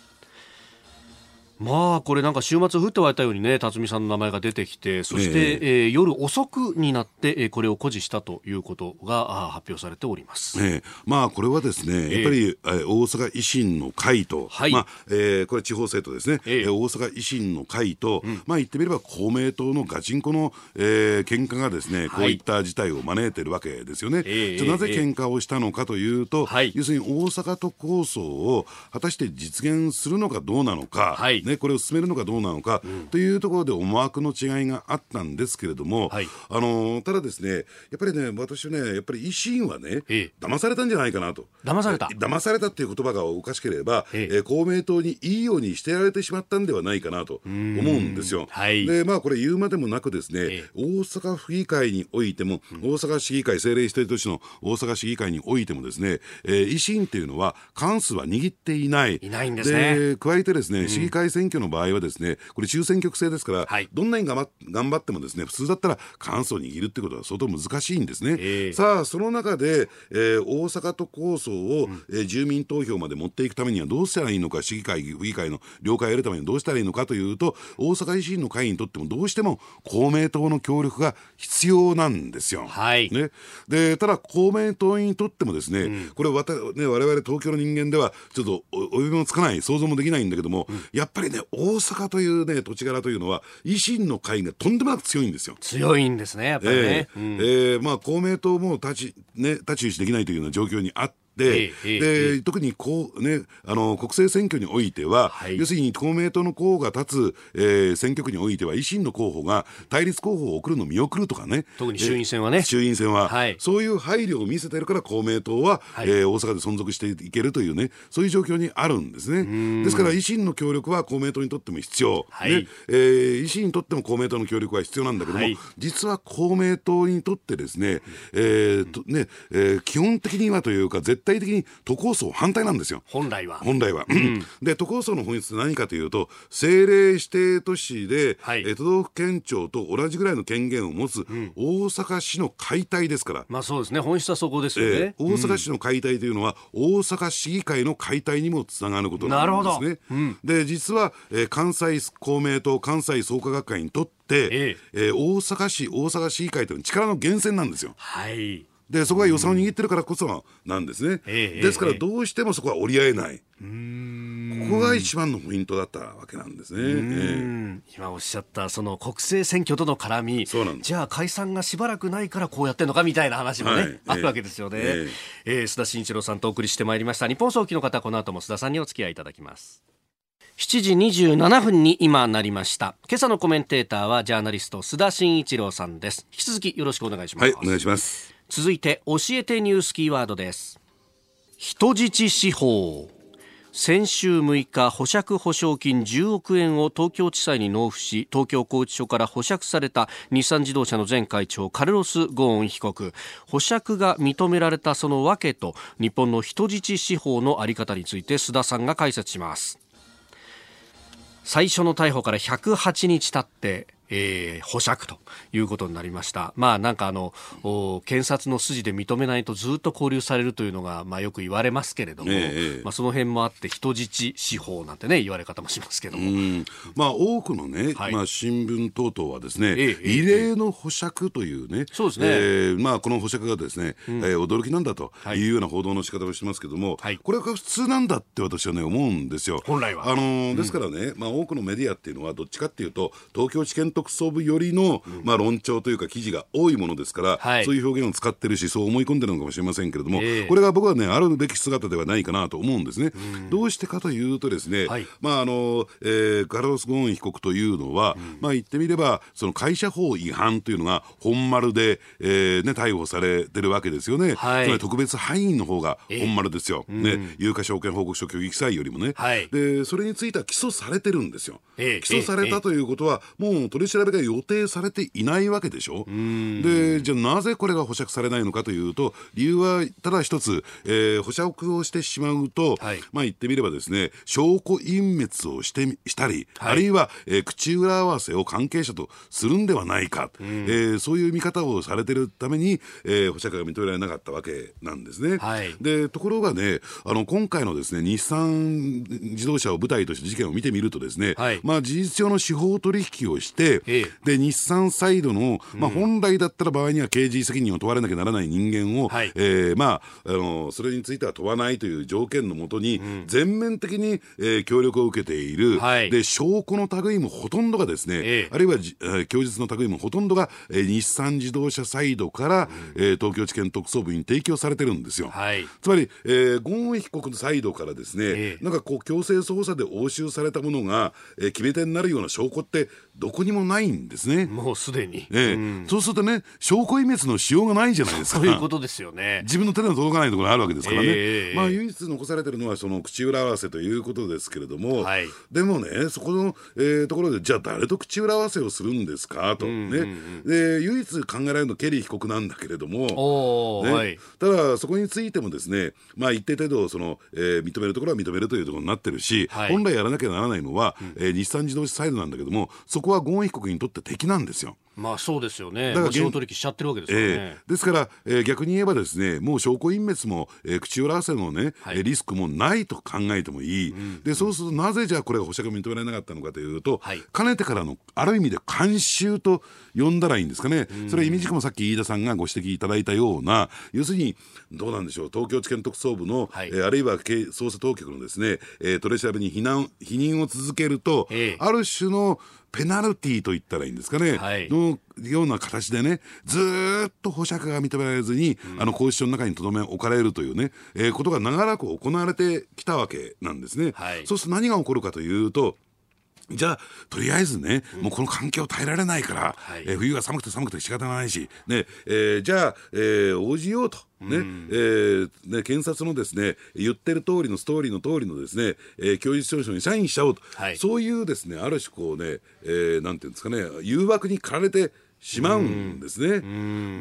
まあこれなんか週末降って湧いたようにね、辰巳さんの名前が出てきて、そして、えーえー、夜遅くになって、えー、これを固辞したということが発表されております。 えー、まあこれはですね、やっぱり、えー、大阪維新の会と、はい、まあえー、これ地方政党ですね、えー、大阪維新の会と、うん、まあ言ってみれば公明党のガチンコの、えー、喧嘩がですね、こういった事態を招いているわけですよね。はい、じゃなぜ喧嘩をしたのかというと、はい、要するに大阪都構想を果たして実現するのかどうなのか、はいね、これを進めるのかどうなのか、うん、というところで思惑の違いがあったんですけれども、はい、あのただですね、やっぱりね、私ね、やっぱり維新はね、ええ、騙されたんじゃないかなと。 騙された騙されたっていう言葉がおかしければ、えええー、公明党にいいようにしてやられてしまったんではないかなと思うんですよ。はい、でまあこれ言うまでもなくですね、ええ、大阪府議会においても、うん、大阪市議会、政令指定都市の大阪市議会においてもですね、えー、維新っていうのは過半数は握っていない。 いないんですね。 で加えてですね、うん、市議会選挙の場合はですね、これ中選挙区制ですから、はい、どんなに頑張っ、頑張ってもですね、普通だったら過半数を握るってことは相当難しいんですね。えー、さあその中で、えー、大阪都構想を、うんえー、住民投票まで持っていくためにはどうしたらいいのか、市議会、府議会の了解を得るためにどうしたらいいのかというと、大阪維新の会にとってもどうしても公明党の協力が必要なんですよ。はいね、でただ公明党にとってもですね、うん、これわた、ね、我々東京の人間ではちょっとお呼びもつかない、想像もできないんだけども、うん、やっぱりね、大阪というね、土地柄というのは維新の会がとんでもなく強いんですよ。 強いんですね、やっぱりね。 えーうんえーまあ、公明党も立ち、ね、立ち打ちできないというような状況にあってで、ええでえ特にこう、ね、あの国政選挙においては、はい、要するに公明党の候補が立つ、えー、選挙区においては維新の候補が対立候補を送るのを見送るとかね、 特に衆院選はね、 衆院選は、はい、そういう配慮を見せてるから公明党は、はいえー、大阪で存続していけるというね、そういう状況にあるんですね。ですから維新の協力は公明党にとっても必要、はいねえー、維新にとっても公明党の協力は必要なんだけども、はい、実は公明党にとってですね、えーとねえー、基本的にはというか絶対的に都構想反対なんですよ。 本来は本来は、うん、で都構想の本質は何かというと、政令指定都市で、はい、え都道府県庁と同じぐらいの権限を持つ大阪市の解体ですから、 まあそうですね、本質はそこですよね。 えー、大阪市の解体というのは、うん、大阪市議会の解体にもつながることなんですね。なるほど、うん、で実は、えー、関西公明党関西創価学会にとって、えーえー、大阪市大阪市議会というのは力の源泉なんですよ。はいでそこは予算を握ってるからこそなんですね。えー、ですからどうしてもそこは折り合えない。うーんここが一番のポイントだったわけなんですね。うーん、 えー、今おっしゃったその国政選挙との絡み、そうなんです。じゃあ解散がしばらくないからこうやってんのかみたいな話もね、はい、あるわけですよね。えーえー、須田慎一郎さんとお送りしてまいりました。日本総記の方、この後も須田さんにお付き合いいただきます。しちじにじゅうななふんに今なりました。今朝のコメンテーターはジャーナリスト須田慎一郎さんです。引き続きよろしくお願いします。 はい、お願いします。 続いて教えてニュースキーワードです。人質司法。先週むいか、保釈保証金じゅうおくえんを東京地裁に納付し、東京拘置所から保釈された日産自動車の前会長カルロス・ゴーン被告。保釈が認められたその訳と日本の人質司法のあり方について須田さんが解説します。最初の逮捕からひゃくはちにち経ってえー、保釈ということになりました。まあなんかあの検察の筋で認めないとずっと勾留されるというのがまあよく言われますけれども、えーまあ、その辺もあって人質司法なんてね言われ方もしますけども、うんまあ多くのね、はいまあ、新聞等々はですね、えー、異例の保釈というね、そうですね、えーまあ、この保釈がですね、うんえー、驚きなんだというような報道の仕方をしてますけども、はい、これが普通なんだって私はね思うんですよ。 本来はあのー、ですからね、うんまあ、多くのメディアっていうのはどっちかっていうと東京地検特捜部よりの、うんまあ、論調というか記事が多いものですから、はい、そういう表現を使ってるしそう思い込んでるのかもしれませんけれども、えー、これが僕はねあるべき姿ではないかなと思うんですね。うん、どうしてかというとですね、はいまああのえー、カルロス・ゴーン被告というのは、うんまあ、言ってみればその会社法違反というのが本丸で、えーね、逮捕されてるわけですよね。はい、つまり特別背任の方が本丸ですよ、えーね、有価証券報告書虚偽記載よりもね、はい、でそれについては起訴されてるんですよ。えー、起訴されたということは、えー、もう取調べが予定されていないわけでしょ。でじゃあなぜこれが保釈されないのかというと、理由はただ一つ、えー、保釈をしてしまうと、はい、まあ言ってみればですね、証拠隠滅をしてしたり、はい、あるいは、えー、口裏合わせを関係者とするんではないか、うん、えー、そういう見方をされているために、えー、保釈が認められなかったわけなんですね。はい、でところがね、あの今回のですね日産自動車を舞台として事件を見てみるとですね、はい、まあ、事実上の司法取引をして、ええ、で日産サイドの、まあ、本来だったら場合には刑事責任を問われなきゃならない人間を、はい、えーまあ、あのそれについては問わないという条件のもとに、うん、全面的に、えー、協力を受けている、はい、で証拠の類もほとんどがですね、ええ、あるいは、えー、供述の類もほとんどが、えー、日産自動車サイドから、うん、えー、東京地検特捜部に提供されてるんですよ。はい、つまり、えー、ゴーン被告のサイドからですね、ええ、なんかこう強制捜査で押収されたものが、えー、決め手になるような証拠ってどこにもないんですね。 もうすでに、 ええ、うん、そうするとね、証拠隠滅のしようがないじゃないですか。 そういうことですよね。 自分の手の届かないところがあるわけですからね、 えーまあ、唯一残されているのはその口裏合わせということですけれども、はい、でもね、そこの、えー、ところでじゃあ誰と口裏合わせをするんですかと、うんうんうん、ね、で唯一考えられるのはケリー被告なんだけれども、ね、はい、ただそこについてもですね、まあ、一定程度その、えー、認めるところは認めるというところになってるし、はい、本来やらなきゃならないのは、うん、えー、日産自動車サイドなんだけども、そこはゴーン被告にとって敵なんですよ。 まあそうですよね。だから司法取引しちゃってるわけですよね。 えー、ですから、えー、逆に言えばですね、もう証拠隠滅も、えー、口裏合わせのね、はい、リスクもないと考えてもいい、うん、でそうするとなぜじゃあこれが保釈が認められなかったのかというと、はい、かねてからのある意味で慣習と呼んだらいいんですかね、うん、それは意味軸もさっき飯田さんがご指摘いただいたような、要するにどうなんでしょう、東京地検特捜部の、はい、えー、あるいは捜査当局のですね、えー、取り調べに否認、否認を続けると、えー、ある種のペナルティーと言ったらいいんですかね、はい、のような形でね、ずーっと保釈が認められずに、うん、あの拘置所の中に留め置かれるというね、えー、ことが長らく行われてきたわけなんですね。はい、そうすると何が起こるかというと、じゃあとりあえずね、うん、もうこの環境耐えられないから、はい、えー、冬が寒くて寒くて仕方ないし、ね、えー、じゃあ、えー、応じようとね、うん、えー、ね、検察のですね言ってる通りのストーリーの通りのですね、えー、供述調書にサインしちゃおうと、はい、そういうですね、ある種こうね、えー、なんていうんですかね、誘惑に駆られてしまうんですね。うん、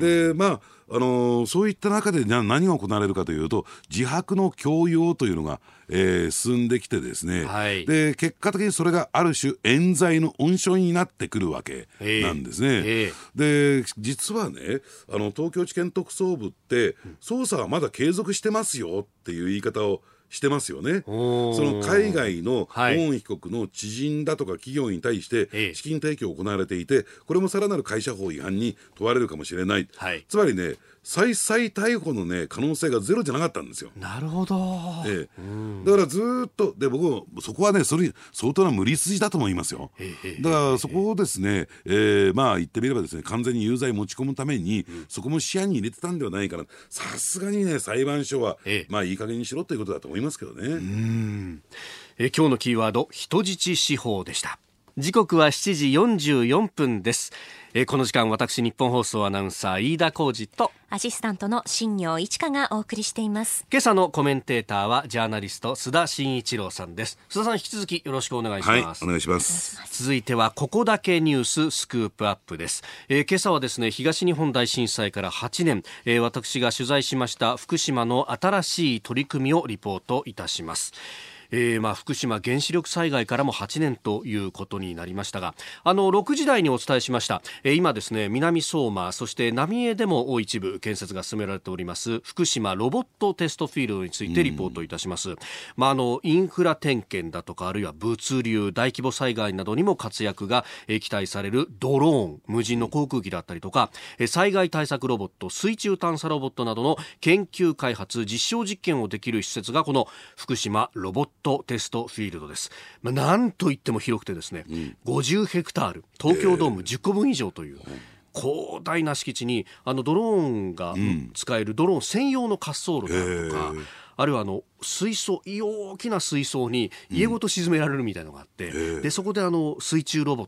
でまああのー、そういった中で何が行われるかというと、自白の強要というのが、えー、進んできてですね、はい、で結果的にそれがある種冤罪の温床になってくるわけなんですね。えー、で実はね、あの東京地検特捜部って捜査はまだ継続してますよっていう言い方をしてますよね。その海外のゴーン被告の知人だとか企業に対して資金提供を行われていて、これもさらなる会社法違反に問われるかもしれない、はい、つまりね、再々逮捕の、ね、可能性がゼロじゃなかったんですよ。 なるほど、 ええ、だからずっとで僕もそこはね、それ相当な無理筋だと思いますよ。だからそこをですね、えー、まあ言ってみればですね、完全に有罪持ち込むために、うん、そこも視野に入れてたんではないかな。さすがにね、裁判所は、ええ、まあいい加減にしろということだと思いますけどね。うーん、え今日のキーワード、人質司法でした。時刻はしちじよんじゅうよんぷんです。えこの時間、私日本放送アナウンサー飯田浩司とアシスタントの新業一華がお送りしています。 今朝のコメンテーターはジャーナリスト須田慎一郎さんです。須田さん、引き続きよろしくお願いします。 はい、お願いします。 続いてはここだけニューススクープアップです。えー、今朝はですね、東日本大震災からはちねん、えー、私が取材しました福島の新しい取り組みをリポートいたします。えーまあ、福島原子力災害からもはちねんということになりましたが、あのろくじ台にお伝えしました、えー、今ですね、南相馬、そして浪江でも一部建設が進められております福島ロボットテストフィールドについてリポートいたします。まあ、あのインフラ点検だとか、あるいは物流、大規模災害などにも活躍が、えー、期待されるドローン、無人の航空機だったりとか、えー、災害対策ロボット、水中探査ロボットなどの研究開発、実証実験をできる施設がこの福島ロボットテストフィールドです。まあ、なんといっても広くてですね、うん、ごじゅうヘクタール、東京ドームじゅっこぶん以上という、えー、広大な敷地にあのドローンが使えるドローン専用の滑走路だとか、えー、あるいはあの水槽、大きな水槽に家ごと沈められるみたいなのがあって、うん、でそこであの水中ロボット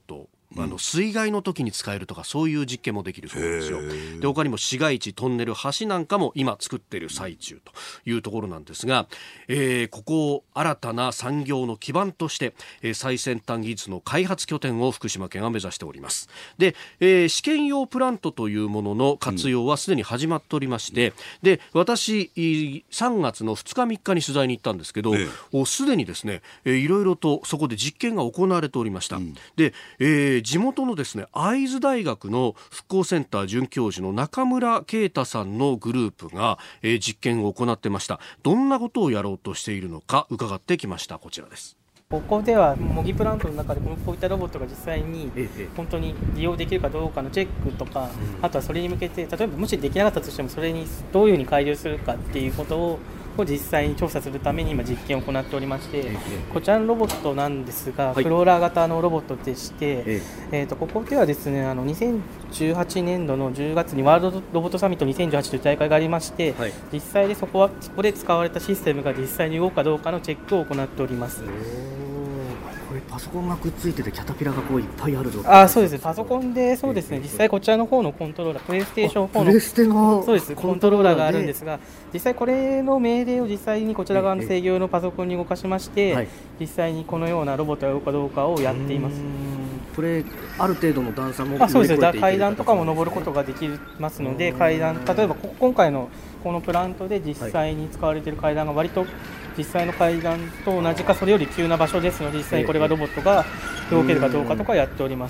あの水害の時に使えるとか、そういう実験もできるそうなんですよ。で他にも市街地トンネル橋なんかも今作っている最中というところなんですが、えー、ここを新たな産業の基盤として、えー、最先端技術の開発拠点を福島県は目指しております。で、えー、試験用プラントというものの活用はすでに始まっておりまして、うん、で私さんがつのふつかみっかに取材に行ったんですけど、すで、ええ、にですね、えー、いろいろとそこで実験が行われておりました。うん、で、えー、地元のですね会津大学の復興センター准教授の中村啓太さんのグループが、えー、実験を行ってました。どんなことをやろうとしているのか伺ってきました。こちらです。 ここでは模擬プラントの中でこういったロボットが実際に本当に利用できるかどうかのチェックとか、あとはそれに向けて例えばもしできなかったとしてもそれにどういうふうに改良するかっていうことをを実際に調査するために今実験を行っておりまして、こちらのロボットなんですが、クローラー型のロボットでして、えーとここではですね、あのにせんじゅうはちねんどのじゅうがつにワールドロボットサミットにせんじゅうはちという大会がありまして、はい、実際でそこはそこで使われたシステムが実際に動くかどうかのチェックを行っております。 これパソコンがくっついててキャタピラがこういっぱいあるぞ。 あ、そうです。パソコンでそうですね。実際こちらの方のコントローラー、プレイステーションフォーのプレステのそうですコントローラーがあるんですが、実際これの命令を実際にこちら側の制御用のパソコンに動かしまして、はい、実際にこのようなロボットが動くかどうかをやっています。 これある程度の段差もあ、そうです。階段とかも登ることができますので、階段例えば今回のこのプラントで実際に使われている階段が割と実際の階段と同じかそれより急な場所ですので、実際にこれがロボットが動けるかどうかとかやっております。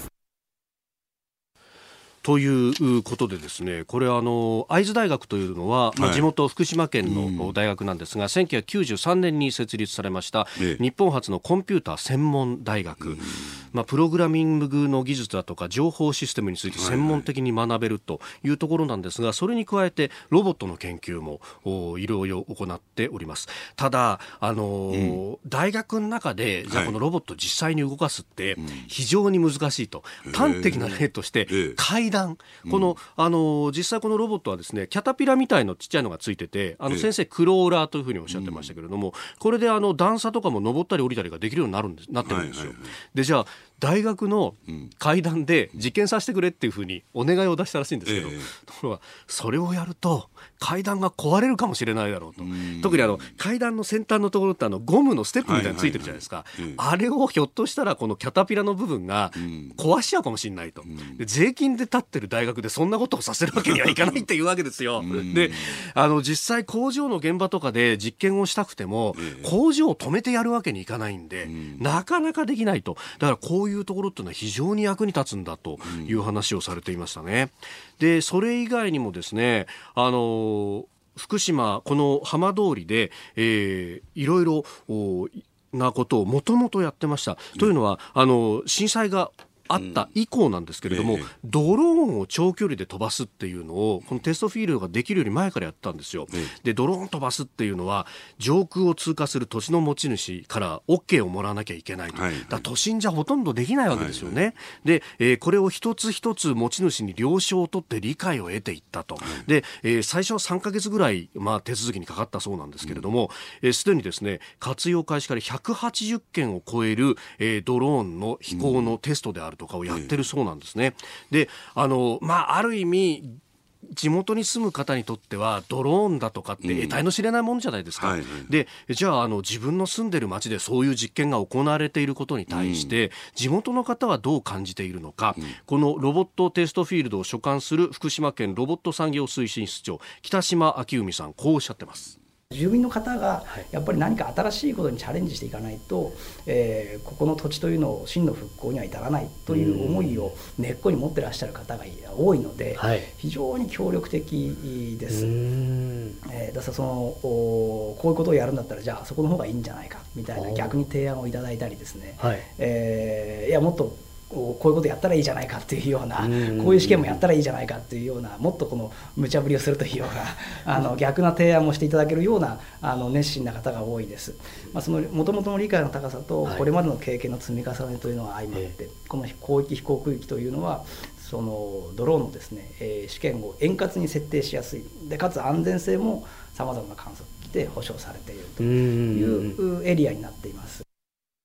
ということでですね、これはあの会津大学というのは、まあ、地元福島県の大学なんですが、せんきゅうひゃくきゅうじゅうさんねんに設立されました日本初のコンピューター専門大学、まあ、プログラミングの技術だとか情報システムについて専門的に学べるというところなんですが、それに加えてロボットの研究もいろいろ行っております。ただあの、うん、大学の中でじゃあこのロボットを実際に動かすって非常に難しいと、端的な例として階段、この、あの実際このロボットはですねキャタピラみたいのちっちゃいのがついてて、あの先生クローラーというふうにおっしゃってましたけれども、これであの段差とかも登ったり降りたりができるようになるんですなってるんですよ。はいはいはい、でじゃあ大学の階段で実験させてくれっていうふうにお願いを出したらしいんですけど、ええ、ところがそれをやると階段が壊れるかもしれないだろうと。特にあの階段の先端のところってあのゴムのステップみたいなのついてるじゃないですか、はいはいはい、あれをひょっとしたらこのキャタピラの部分が壊しちゃうかもしれないと。で税金で建ってる大学でそんなことをさせるわけにはいかないっていうわけですよ。であの実際工場の現場とかで実験をしたくても、ええ、工場を止めてやるわけにいかないんで、なかなかできないと。だからこういういうところっていうのは非常に役に立つんだという話をされていましたね。でそれ以外にもですね、あの福島この浜通りで、えー、いろいろなことをもともとやってました。というのはあの震災があった以降なんですけれども、うんええ、ドローンを長距離で飛ばすっていうのをこのテストフィールドができるより前からやったんですよ。ええ、でドローン飛ばすっていうのは上空を通過する土地の持ち主から OK をもらわなきゃいけないと、はいはい、だ都心じゃほとんどできないわけですよね。はいはい、で、えー、これを一つ一つ持ち主に了承を取って理解を得ていったと。はい、で、えー、最初はさんかげつぐらい、まあ、手続きにかかったそうなんですけれども、す、うん、で、えー、にですね活用開始からひゃくはちじゅっけんを超える、えー、ドローンの飛行のテストであるとかをやってるそうなんですね。で、あの、まあ、ある意味地元に住む方にとってはドローンだとかって得体の知れないものじゃないですか。うんはいはい、でじゃあ、あの自分の住んでる町でそういう実験が行われていることに対して、うん、地元の方はどう感じているのか、うん、このロボットテストフィールドを所管する福島県ロボット産業推進室長北島明海さん、こうおっしゃってます。 住民の方がやっぱり何か新しいことにチャレンジしていかないと、えー、ここの土地というのを真の復興には至らないという思いを根っこに持ってらっしゃる方が多いので、はい、非常に協力的です。えー、だからそのこういうことをやるんだったらじゃあそこの方がいいんじゃないかみたいな逆に提案をいただいたりですね、はい、えー、いやもっとこういうことやったらいいじゃないかっていうような、こういう試験もやったらいいじゃないかっていうような、もっとこの無茶ぶりをするというようなあの逆な提案もしていただけるようなあの熱心な方が多いです。まあ、その元々の理解の高さとこれまでの経験の積み重ねというのが相まって、はい、この広域飛行区域というのはそのドローンのですね、えー、試験を円滑に設定しやすいで、かつ安全性もさまざまな観測機で保証されているというエリアになっています。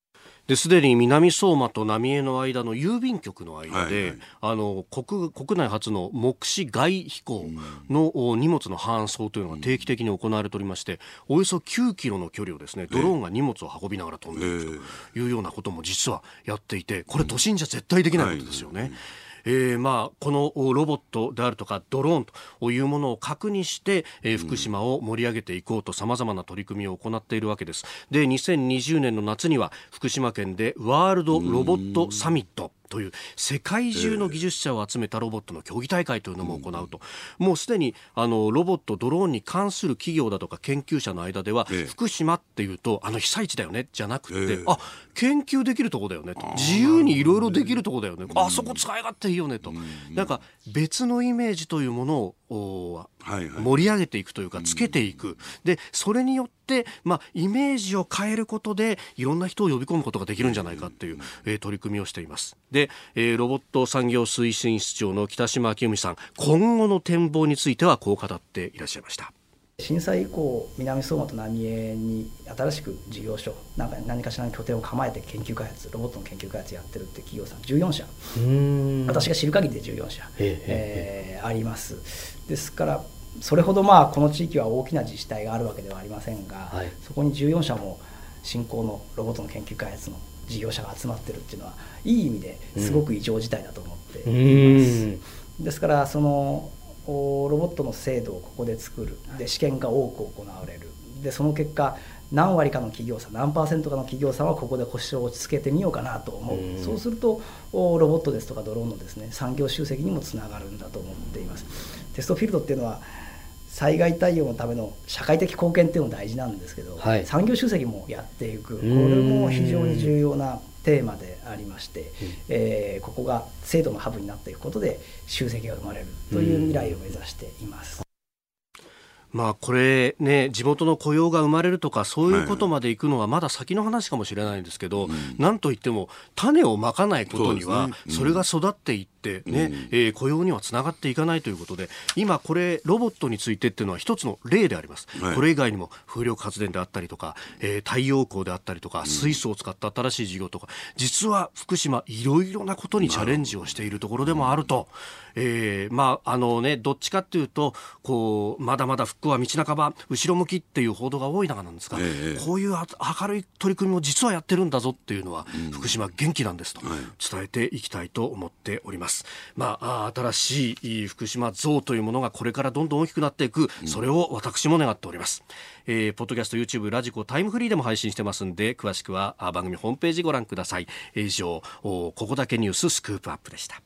ですでに南相馬と浪江の間の郵便局の間で、はいはい、あの 国, 国内初の目視外飛行の、うん、荷物の搬送というのが定期的に行われておりまして、うん、およそきゅうキロの距離をですねドローンが荷物を運びながら飛んでいくというようなことも実はやっていて、これ都心じゃ絶対できないことですよね。うんはいえーまあ、このロボットであるとかドローンというものを核にして、えー、福島を盛り上げていこうと様々な取り組みを行っているわけです。で、にせんにじゅうねんの夏には福島県でワールドロボットサミットという世界中の技術者を集めたロボットの競技大会というのも行うと、もうすでにあのロボットドローンに関する企業だとか研究者の間では、福島っていうとあの被災地だよねじゃなくて、あ研究できるとこだよねと、自由にいろいろできるとこだよね、あそこ使い勝手いいよねと、なんか別のイメージというものを盛り上げていくというかつけていく。でそれによって、まあ、イメージを変えることでいろんな人を呼び込むことができるんじゃないかっていう、えー、取り組みをしています。で、えー、ロボット産業推進室長の北島明文さん、今後の展望についてはこう語っていらっしゃいました。 震災以降、南相馬と浪江に新しく事業所なんか何かしらの拠点を構えて研究開発、ロボットの研究開発やってるって企業さんじゅうよんしゃ、うーん私が知る限りでじゅうよんしゃ、えー、あります。ですからそれほどまあこの地域は大きな自治体があるわけではありませんが、はい、そこにじゅうよんしゃも新興のロボットの研究開発の事業者が集まってるっていうのはいい意味ですごく異常事態だと思っています。うん、ですからそのロボットの精度をここで作る、で試験が多く行われる、でその結果何割かの企業さん、何パーセントかの企業さんはここで腰を落ち着けてみようかなと思う。うん、そうするとロボットですとかドローンのですね産業集積にもつながるんだと思っています。テストフィールドっていうのは災害対応のための社会的貢献っていうのも大事なんですけど、はい、産業集積もやっていく、これも非常に重要なテーマでありまして、うんえー、ここが制度のハブになっていくことで集積が生まれるという未来を目指しています。 まあ、これね、地元の雇用が生まれるとかそういうことまでいくのはまだ先の話かもしれないんですけど、はいはい、なんといっても種をまかないことにはそれが育っていって、ねうんえー、雇用にはつながっていかないということで、今これロボットについてっていうのは一つの例であります。はい、これ以外にも風力発電であったりとか、えー、太陽光であったりとか、水素を使った新しい事業とか、実は福島いろいろなことにチャレンジをしているところでもあると、えー、まああのね、どっちかっていうとこうまだまだ復興は道半ば後ろ向きっていう報道が多い中なんですが、ええ、こういう明るい取り組みも実はやってるんだぞっていうのは、うん、福島元気なんですと伝えていきたいと思っております。まあ、新しい福島像というものがこれからどんどん大きくなっていく、それを私も願っております。えー、ポッドキャスト、YouTube、ラジコ、タイムフリーでも配信してますんで、詳しくは番組ホームページご覧ください。以上、ここだけニューススクープアップでした。